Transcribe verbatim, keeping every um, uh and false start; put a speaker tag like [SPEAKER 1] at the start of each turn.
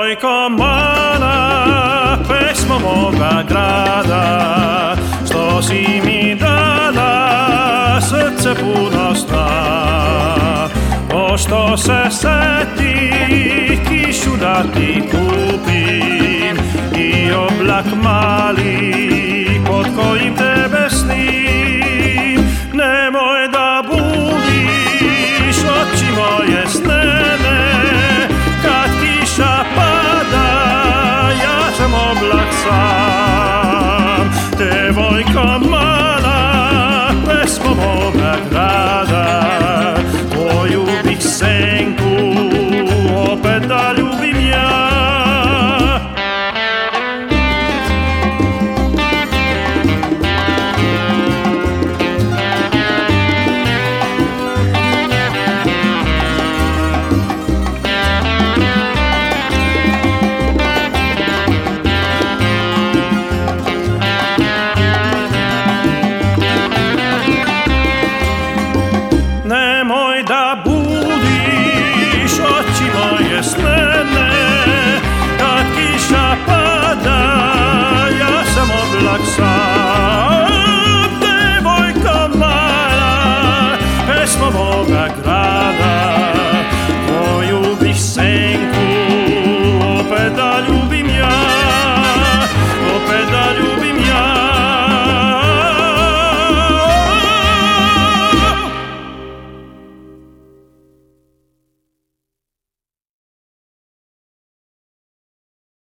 [SPEAKER 1] Majko mala, pesmo moga grada, što si mi dala srce puno sna. Pošto se seti kišu da ti kupim i oblak mali pod kojim te